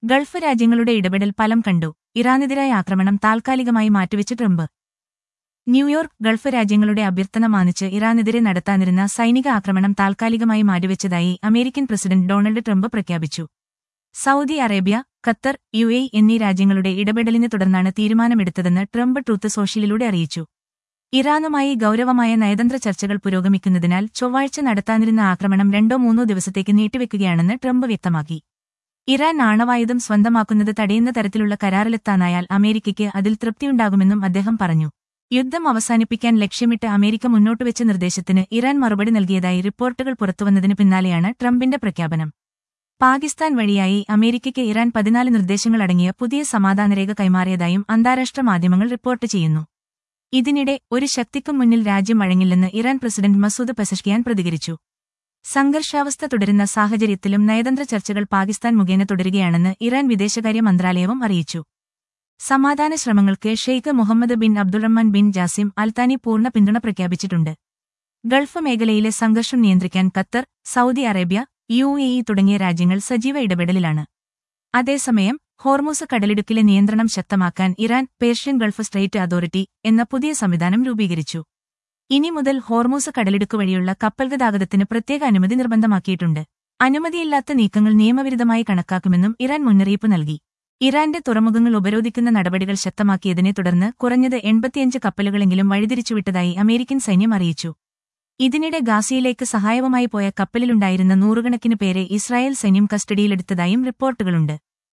Gulf രാജ്യങ്ങളുടെ ഇടപെടൽ ഫലം കണ്ടു. ഇറാനെതിരായ ആക്രമണം താൽക്കാലികമായി മാറ്റിവെച്ച് ട്രംപ്. ന്യൂയോർക്ക്. ഗൾഫ് രാജ്യങ്ങളുടെ അഭ്യർത്ഥന മാനിച്ച് ഇറാനെതിരെ നടത്താനിരുന്ന സൈനിക ആക്രമണം താൽക്കാലികമായി മാറ്റിവെച്ചതായി അമേരിക്കൻ പ്രസിഡന്റ് ഡൊണാൾഡ് ട്രംപ് പ്രഖ്യാപിച്ചു. സൗദി അറേബ്യ, ഖത്തർ, UAE എന്നീ രാജ്യങ്ങളുടെ ഇടപെടലിനെ തുടർന്നാണ് തീരുമാനമെടുത്തതെന്ന് ട്രംപ് ട്രൂത്ത് സോഷ്യലിലൂടെ അറിയിച്ചു. ഇറാനുമായി ഗൌരവമായ നയതന്ത്ര ചർച്ചകൾ പുരോഗമിക്കുന്നതിനാൽ ചൊവ്വാഴ്ച നടത്താനിരുന്ന ആക്രമണം 2-3 ദിവസത്തേക്ക് നീട്ടിവെക്കുകയാണെന്ന് ട്രംപ് വ്യക്തമാക്കി. ഇറാൻ ആണവായുധം സ്വന്തമാക്കുന്നത് തടയുന്ന തരത്തിലുള്ള കരാറിലെത്താനായാൽ അമേരിക്കയ്ക്ക് അതിൽ തൃപ്തിയുണ്ടാകുമെന്നും അദ്ദേഹം പറഞ്ഞു. യുദ്ധം അവസാനിപ്പിക്കാൻ ലക്ഷ്യമിട്ട് അമേരിക്ക മുന്നോട്ടുവെച്ച നിർദ്ദേശത്തിന് ഇറാൻ മറുപടി നൽകിയതായി റിപ്പോർട്ടുകൾ പുറത്തുവന്നതിന് പിന്നാലെയാണ് ട്രംപിന്റെ പ്രഖ്യാപനം. പാകിസ്ഥാൻ വഴിയായി അമേരിക്കയ്ക്ക് ഇറാൻ 14 നിർദ്ദേശങ്ങളടങ്ങിയ പുതിയ സമാധാനരേഖ കൈമാറിയതായും അന്താരാഷ്ട്ര മാധ്യമങ്ങൾ റിപ്പോർട്ട് ചെയ്യുന്നു. ഇതിനിടെ ഒരു ശക്തിക്കും മുന്നിൽ രാജ്യം വഴങ്ങില്ലെന്ന് ഇറാൻ പ്രസിഡന്റ് മസൂദ് പെസഷ്കിയാൻ പ്രതികരിച്ചു. സംഘർഷാവസ്ഥ തുടരുന്ന സാഹചര്യത്തിലും നയതന്ത്ര ചർച്ചകൾ പാകിസ്ഥാൻ മുഖേന തുടരുകയാണെന്ന് ഇറാൻ വിദേശകാര്യ മന്ത്രാലയവും അറിയിച്ചു. സമാധാന ശ്രമങ്ങൾക്ക് Sheikh Mohammed bin Abdulrahman bin Jassim Al Thani പൂർണ്ണ പിന്തുണ പ്രഖ്യാപിച്ചിട്ടുണ്ട്. ഗൾഫ് മേഖലയിലെ സംഘർഷം നിയന്ത്രിക്കാൻ ഖത്തർ, സൗദി അറേബ്യ, UAE തുടങ്ങിയ രാജ്യങ്ങൾ സജീവ ഇടപെടലിലാണ്. അതേസമയം ഹോർമൂസ് കടലിടുക്കിലെ നിയന്ത്രണം ശക്തമാക്കാൻ Iran Persian Gulf strait authority എന്ന പുതിയ സംവിധാനം രൂപീകരിച്ചു. ഇനി മുതൽ ഹോർമൂസ് കടലിടുക്ക് വഴിയുള്ള കപ്പൽ ഗതാഗതത്തിന് പ്രത്യേക അനുമതി നിർബന്ധമാക്കിയിട്ടുണ്ട്. അനുമതിയില്ലാത്ത നീക്കങ്ങൾ നിയമവിരുദ്ധമായി കണക്കാക്കുമെന്നും ഇറാൻ മുന്നറിയിപ്പ് നൽകി. ഇറാന്റെ തുറമുഖങ്ങൾ ഉപരോധിക്കുന്ന നടപടികൾ ശക്തമാക്കിയതിനെ തുടർന്ന് കുറഞ്ഞത് 85 കപ്പലുകളെങ്കിലും വഴിതിരിച്ചുവിട്ടതായി അമേരിക്കൻ സൈന്യം അറിയിച്ചു. ഇതിനിടെ ഗാസയിലേക്ക് സഹായവുമായി പോയ കപ്പലിലുണ്ടായിരുന്ന 100 കണക്കിന് പേരെ ഇസ്രായേൽ സൈന്യം കസ്റ്റഡിയിലെടുത്തതായും റിപ്പോർട്ടുകളുണ്ട്.